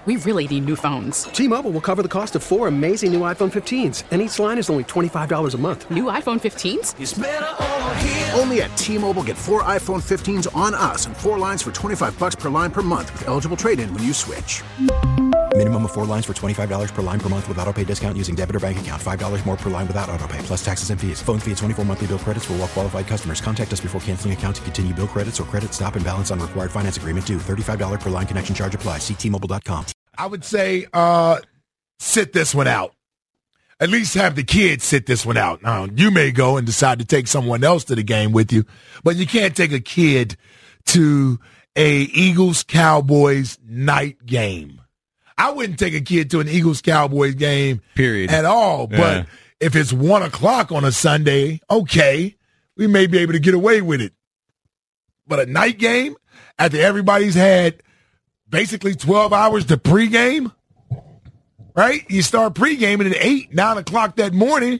We really need new phones. T-Mobile will cover the cost of 4 amazing new iPhone 15s, and each line is only $25 a month. New iPhone 15s? It's better over here. Only at T-Mobile, get 4 iPhone 15s on us and 4 lines for $25 per line per month with eligible trade-in when you switch. Minimum of 4 lines for $25 per line per month with autopay discount using debit or bank account. $5 more per line without autopay, plus taxes and fees. Phone fee at 24 monthly bill credits for well-qualified customers. Contact us before canceling account to continue bill credits or credit stop and balance on required finance agreement due. $35 per line connection charge applies. See T-Mobile.com. I would say sit this one out. At least have the kids sit this one out. Now, you may go and decide to take someone else to the game with you, but you can't take a kid to a Eagles-Cowboys night game. I wouldn't take a kid to an Eagles-Cowboys game period at all. Yeah. But if it's 1 o'clock on a Sunday, okay, we may be able to get away with it. But a night game after everybody's had basically 12 hours to pregame, right? You start pregaming at 8, 9 o'clock that morning,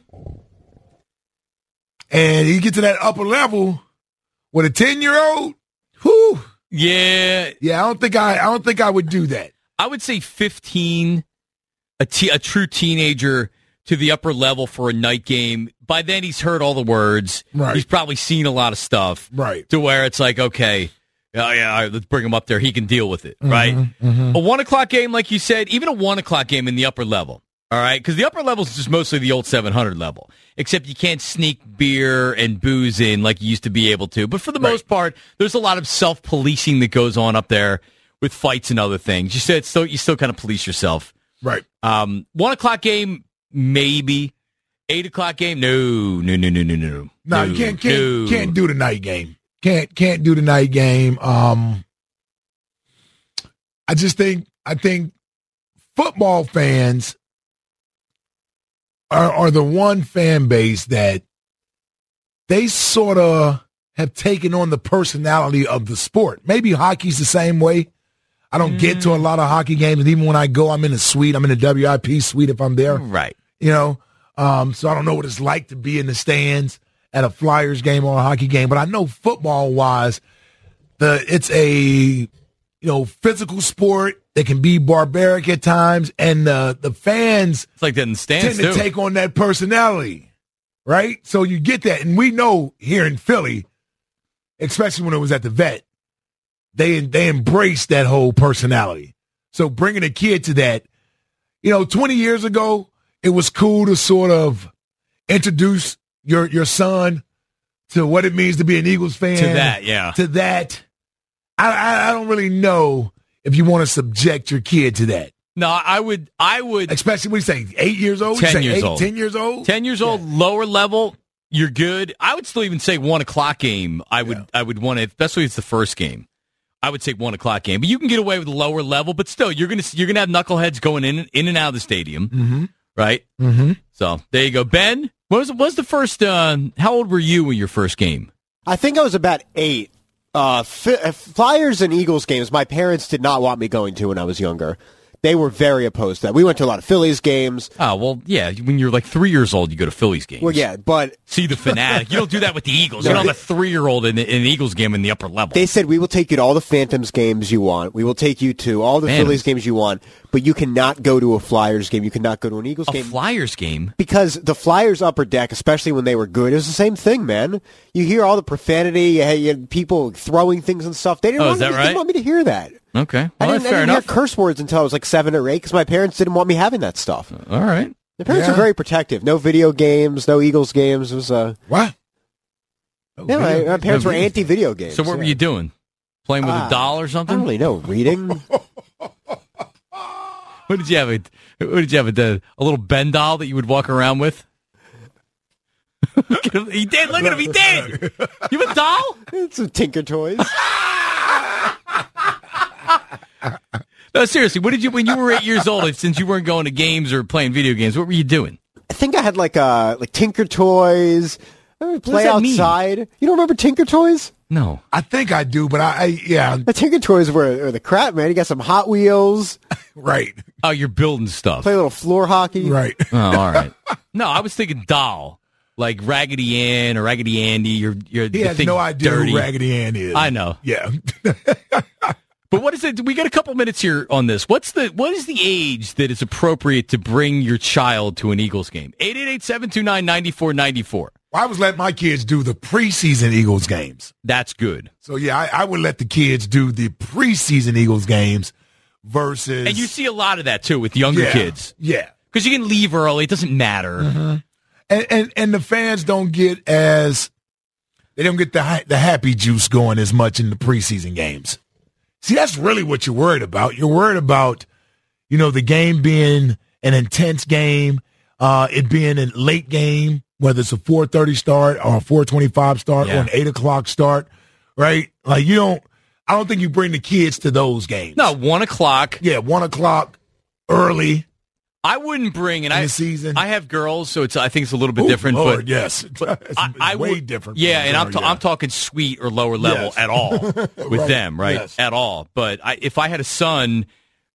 and you get to that upper level with a 10-year-old. Whew. Yeah. I don't think I would do that. I would say 15, a true teenager to the upper level for a night game. By then, he's heard all the words. Right. He's probably seen a lot of stuff. Right. To where it's like, okay, all right, let's bring him up there. He can deal with it, right? A 1 o'clock game, like you said, even a 1 o'clock game in the upper level, all right? Because the upper level is just mostly the old 700 level, except you can't sneak beer and booze in like you used to be able to. But for the most part, there's a lot of self-policing that goes on up there with fights and other things. You said you still kind of police yourself. Right. 1 o'clock game, maybe. 8 o'clock game, no. No, you can't do the night game. Can't do the night game. I think football fans are the one fan base that they sort of have taken on the personality of the sport. Maybe hockey's the same way. I don't get to a lot of hockey games, and even when I go, I'm in a suite. I'm in a WIP suite if I'm there. Right. So I don't know what it's like to be in the stands at a Flyers game or a hockey game, but I know football-wise, it's a physical sport that can be barbaric at times, and the fans it's like that in the stands tend to take on that personality, right? So you get that, and we know here in Philly, especially when it was at the Vet, they embraced that whole personality. So bringing a kid to that, 20 years ago, it was cool to sort of introduce your son to what it means to be an Eagles fan. To that, yeah. To that. I don't really know if you want to subject your kid to that. No, I would. Especially when you say 8 years old? 10 years old. 10 years old? 10 years old, lower level, you're good. I would still even say 1 o'clock game. I would want to, especially if it's the first game. I would say 1 o'clock game. But you can get away with the lower level, but still, you're gonna have knuckleheads going in and out of the stadium. Mm-hmm. Right? Mm-hmm. So there you go. Ben, what was the first, how old were you in your first game? I think I was about 8. Flyers and Eagles games, my parents did not want me going to when I was younger. They were very opposed to that. We went to a lot of Phillies games. Oh, well, yeah. When you're like 3 years old, you go to Phillies games. Well, yeah, but... See the fanatic. You don't do that with the Eagles. You don't have a 3-year-old in an Eagles game in the upper level. They said, we will take you to all the Phantoms games you want. We will take you to all the Phillies games you want, but you cannot go to a Flyers game. You cannot go to an Eagles game. A Flyers game? Because the Flyers upper deck, especially when they were good, it was the same thing, man. You hear all the profanity, you had people throwing things and stuff. They didn't want me to hear that. Okay. Well, I didn't hear curse words until I was like 7 or 8 because my parents didn't want me having that stuff. All right. My parents were very protective. No video games, no Eagles games. It was what? Yeah, my parents were anti-video games. So what were you doing? Playing with a doll or something? I don't really know. Reading. What did you have? A little Ben doll that you would walk around with? He did. Look at him. He did. You have a doll? It's some Tinker Toys. No, seriously, what did you, when you were 8 years old, since you weren't going to games or playing video games, what were you doing? I think I had like Tinker Toys, play outside. Mean? You don't remember Tinker Toys? No. I think I do, but yeah. The Tinker Toys were the crap, man. You got some Hot Wheels. Right. Oh, you're building stuff. Play a little floor hockey. Right. Oh, all right. No, I was thinking doll. Like Raggedy Ann or Raggedy Andy. He has no idea who Raggedy Ann is. I know. Yeah. But what is it? We got a couple minutes here on this. What is the age that is appropriate to bring your child to an Eagles game? 888-729-9494. I was letting my kids do the preseason Eagles games. That's good. So, yeah, I would let the kids do the preseason Eagles games versus... And you see a lot of that, too, with younger kids. Yeah. Because you can leave early. It doesn't matter. Mm-hmm. And the fans don't get the happy juice going as much in the preseason games. See, that's really what you're worried about. You're worried about, the game being an intense game, it being a late game, whether it's a 4:30 start or a 4:25 start or an 8 o'clock start, right? Like I don't think you bring the kids to those games. No, 1 o'clock. Yeah, 1 o'clock early. I wouldn't bring in the season. I have girls, so I think it's a little bit different. Lord, but yes, I way would, different. Yeah, and I'm talking sweet or lower level at all with them, right? Yes. At all. But if I had a son,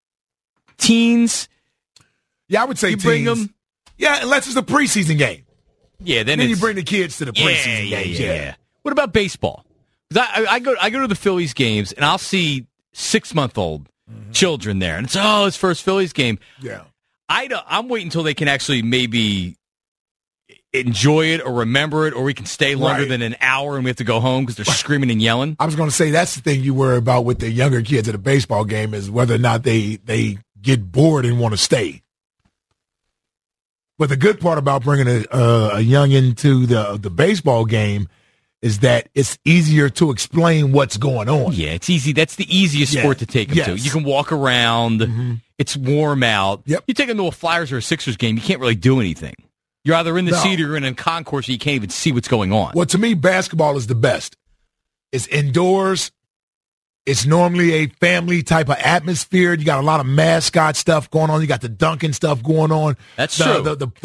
teens, I would say you teens. bring them. Yeah, unless it's a preseason game. Yeah, then you bring the kids to the preseason games. Yeah. What about baseball? Because I go to the Phillies games and I'll see 6-month-old children there, and it's his first Phillies game. Yeah. I'm waiting until they can actually maybe enjoy it or remember it, or we can stay longer than an hour and we have to go home because they're screaming and yelling. I was going to say that's the thing you worry about with the younger kids at a baseball game is whether or not they get bored and want to stay. But the good part about bringing a youngin to the baseball game is that it's easier to explain what's going on. Yeah, it's easy. That's the easiest sport to take them to. You can walk around. Mm-hmm. It's warm out. Yep. You take them to a Flyers or a Sixers game, you can't really do anything. You're either in the seat or you're in a concourse and you can't even see what's going on. Well, to me, basketball is the best. It's indoors. It's normally a family type of atmosphere. You got a lot of mascot stuff going on. You got the dunking stuff going on. That's true.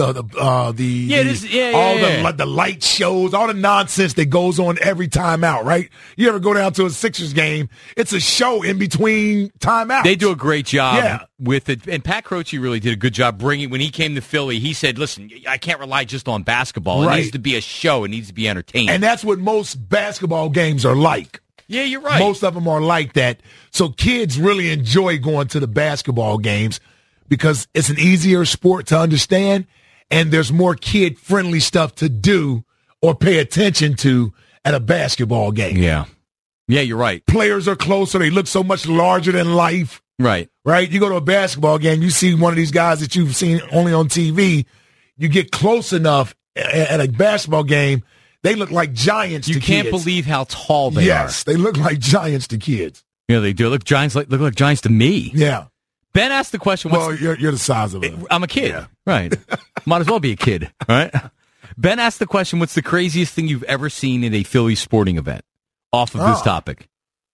The light shows, all the nonsense that goes on every time out, right? You ever go down to a Sixers game, it's a show in between timeouts. They do a great job with it. And Pat Croce really did a good job bringing, when he came to Philly, he said, listen, I can't rely just on basketball. It needs to be a show. It needs to be entertaining. And that's what most basketball games are like. Yeah, you're right. Most of them are like that. So kids really enjoy going to the basketball games because it's an easier sport to understand, and there's more kid-friendly stuff to do or pay attention to at a basketball game. Yeah. Yeah, you're right. Players are closer. They look so much larger than life. Right. Right? You go to a basketball game, you see one of these guys that you've seen only on TV. You get close enough at a basketball game, they look like giants to kids. You can't believe how tall they are. Yes, they look like giants to kids. Yeah, they do. Look like giants to me. Yeah. Ben asked the question. You're the size of it. I'm a kid. Yeah. Right. Might as well be a kid. Right. Ben asked the question, what's the craziest thing you've ever seen at a Philly sporting event? Off of this topic.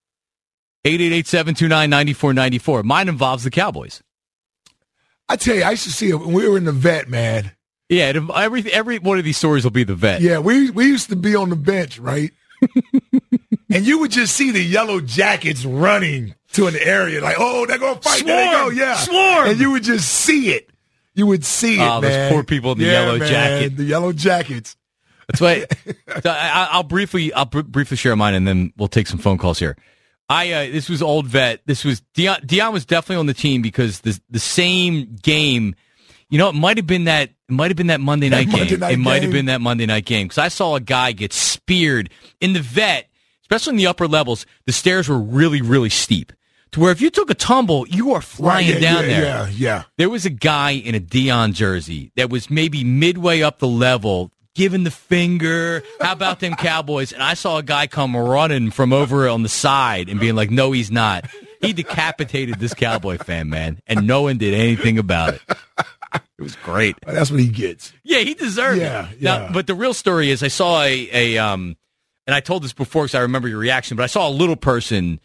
888-729-9494. Mine involves the Cowboys. I tell you, I used to see it when we were in the vet, man. Yeah, every one of these stories will be the vet. Yeah, we used to be on the bench, right? And you would just see the Yellow Jackets running to an area like, oh, they're going to fight. Swarm! There they go, yeah. Swarm! And you would just see it. You would see it, man. Those poor people in the Yellow Jacket. The Yellow Jackets. That's why I'll briefly share mine, and then we'll take some phone calls here. This was old vet. This was Deion was definitely on the team because the same game. You know, it might have been that Monday night game. It might have been that Monday night game because I saw a guy get speared in the vet, especially in the upper levels. The stairs were really, really steep to where if you took a tumble, you are flying down there. Yeah. There was a guy in a Deion jersey that was maybe midway up the level, giving the finger. How about them Cowboys? And I saw a guy come running from over on the side and being like, "No, he's not." He decapitated this Cowboy fan, man, and no one did anything about it. It was great. That's what he gets. Yeah, he deserved it. Yeah. Now, but the real story is I saw and I told this before because I remember your reaction, but I saw a little person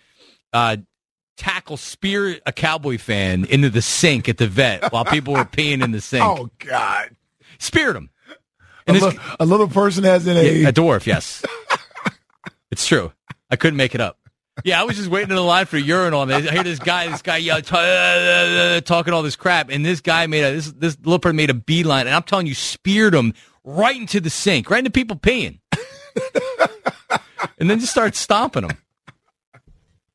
spear a Cowboy fan into the sink at the vet while people were peeing in the sink. Oh, God. Speared him. And a little person has in a dwarf, yes. It's true. I couldn't make it up. Yeah, I was just waiting in the line for a urinal. I hear this guy talking all this crap, and this guy this little person made a beeline, and I'm telling you, speared him right into the sink, right into people peeing, and then just started stomping them.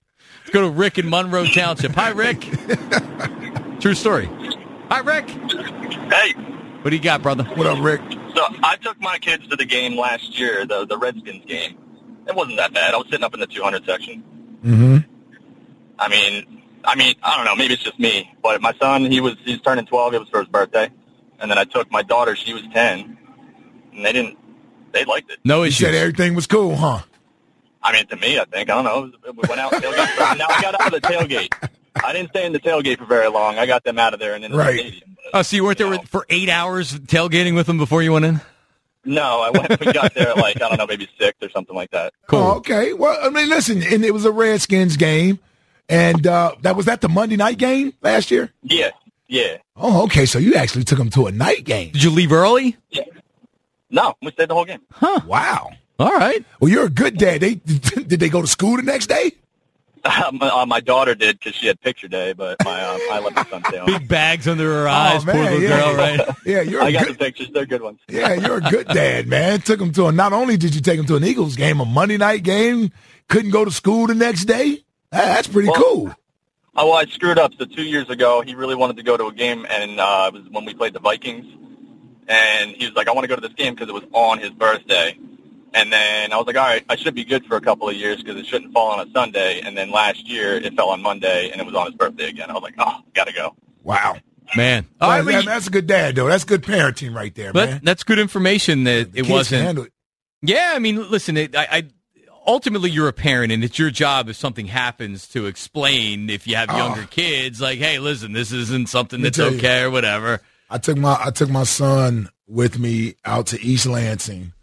Let's go to Rick in Monroe Township. Hi, Rick. True story. Hi, Rick. Hey. What do you got, brother? What up, Rick? So I took my kids to the game last year, the Redskins game. It wasn't that bad. I was sitting up in the 200 section. Mm-hmm. I mean, I don't know. Maybe it's just me, but my son, he's turning 12. It was for his birthday, and then I took my daughter. She was 10, and they liked it. No You issues. said everything was cool, huh? I mean, to me, I think. I don't know. We went out tailgate. Now I got out of the tailgate. I didn't stay in the tailgate for very long. I got them out of there and into Right. the stadium. But, Oh, so you weren't there for 8 hours tailgating with them before you went in? No, we got there at I don't know, maybe 6 or something like that. Cool. Oh, okay. Well, I mean, listen, and it was a Redskins game, and that was the Monday night game last year? Yeah. Oh, okay. So you actually took them to a night game. Did you leave early? Yeah. No, we stayed the whole game. Wow. All right. Well, you're a good dad. Did they go to school the next day? My daughter did because she had picture day, but I let my son stay on. Big bags under her eyes, man, poor little yeah. girl, right? Yeah, you're I a got good. the pictures. They're good ones. Yeah, you're a good dad, man. Took him to not only did you take him to an Eagles game, a Monday night game, couldn't go to school the next day. That's pretty cool. Oh, well, I screwed up. So 2 years ago, he really wanted to go to a game, and it was when we played the Vikings. And he was like, I want to go to this game because it was on his birthday. And then I was like, all right, I should be good for a couple of years because it shouldn't fall on a Sunday. And then last year, it fell on Monday, and it was on his birthday again. I was like, oh, got to go. Wow. Man. That's a good dad, though. That's good parenting right there, man. That's good information that it Kids can wasn't. handle it. Yeah, I mean, listen, ultimately you're a parent, and it's your job if something happens to explain if you have younger kids, like, hey, listen, this isn't something that's okay or whatever. I took my son with me out to East Lansing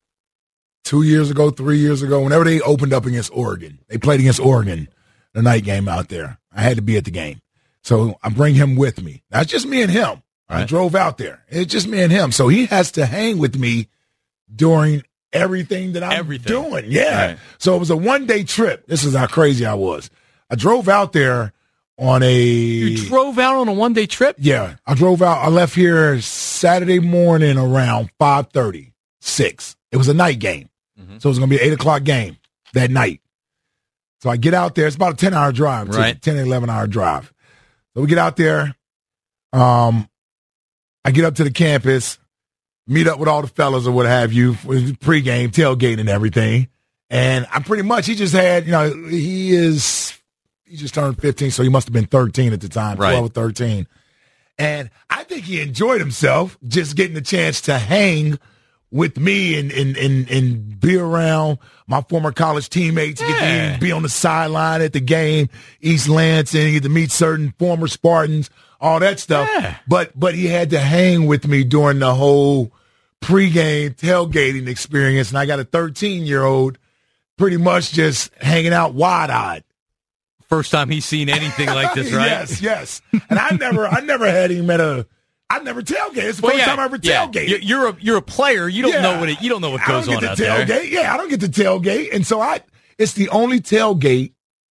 2 years ago, 3 years ago, whenever they opened up against Oregon. They played against Oregon, the night game out there. I had to be at the game. So I bring him with me. That's just me and him. I Right. drove out there. It's just me and him. So he has to hang with me during everything that I'm doing. Yeah. Right. So it was a one-day trip. This is how crazy I was. I drove out there on You drove out on a one-day trip? Yeah, I drove out. I left here Saturday morning around 5:30, 6. It was a night game. So it was going to be an 8 o'clock game that night. So I get out there. It's about a 10-hour drive, Right. 10, 11-hour drive. So we get out there. I get up to the campus, meet up with all the fellas or what have you, with pregame, tailgate and everything. And I'm pretty much, he just had, he just turned 15, so he must have been 13 at the time, 12 or 13. And I think he enjoyed himself just getting the chance to hang with me and be around my former college teammates, get to be on the sideline at the game, East Lansing, get to meet certain former Spartans, all that stuff. Yeah. But he had to hang with me during the whole pregame tailgating experience, and I got a 13-year-old pretty much just hanging out wide-eyed. First time he's seen anything like this, right? Yes. And I never had him I never tailgate. It's the first time I ever tailgated. You're a player. You don't know what you don't know what goes on out there. Yeah, I don't get to tailgate, and so it's the only tailgating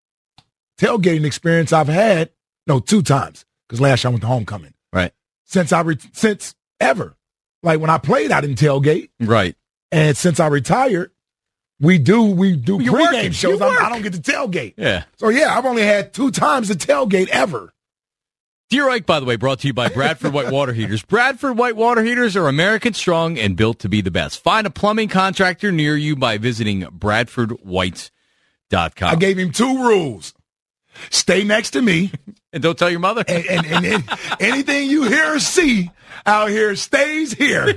experience I've had. No, 2 times because last year I went to homecoming. Right. Since ever, like when I played, I didn't tailgate. Right. And since I retired, we do pregame shows. I don't get to tailgate. Yeah. So yeah, I've only had 2 times to tailgate ever. Dear Ike, by the way, brought to you by Bradford White Water Heaters. Bradford White Water Heaters are American strong and built to be the best. Find a plumbing contractor near you by visiting BradfordWhite.com. I gave him 2 rules. Stay next to me. And don't tell your mother. And anything you hear or see out here stays here.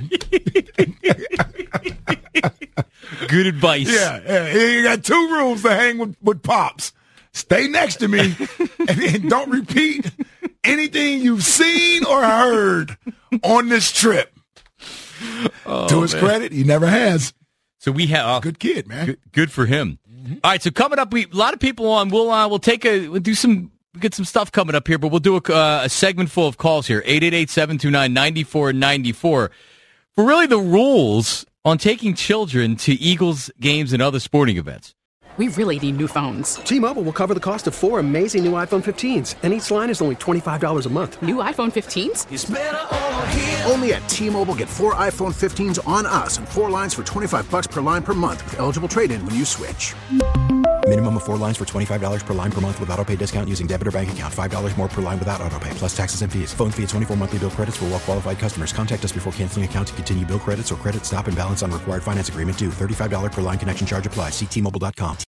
Good advice. Yeah. You got 2 rules to hang with Pops. Stay next to me and don't repeat anything you've seen or heard on this trip. To his credit, he never has. So we have good kid, man. Good for him. All right, so coming up, a lot of people on. We'll get some stuff coming up here, but we'll do a segment full of calls here. 888-729-9494 for really the rules on taking children to Eagles games and other sporting events. We really need new phones. T-Mobile will cover the cost of 4 amazing new iPhone 15s, and each line is only $25 a month. New iPhone 15s? It's better over here. Only at T-Mobile, get 4 iPhone 15s on us and 4 lines for $25 per line per month with eligible trade-in when you switch. Minimum of 4 lines for $25 per line per month with auto pay discount using debit or bank account. $5 more per line without auto pay, plus taxes and fees. Phone fee at 24 monthly bill credits for well qualified customers. Contact us before canceling account to continue bill credits or credit stop and balance on required finance agreement due. $35 per line connection charge applies. See T-Mobile.com.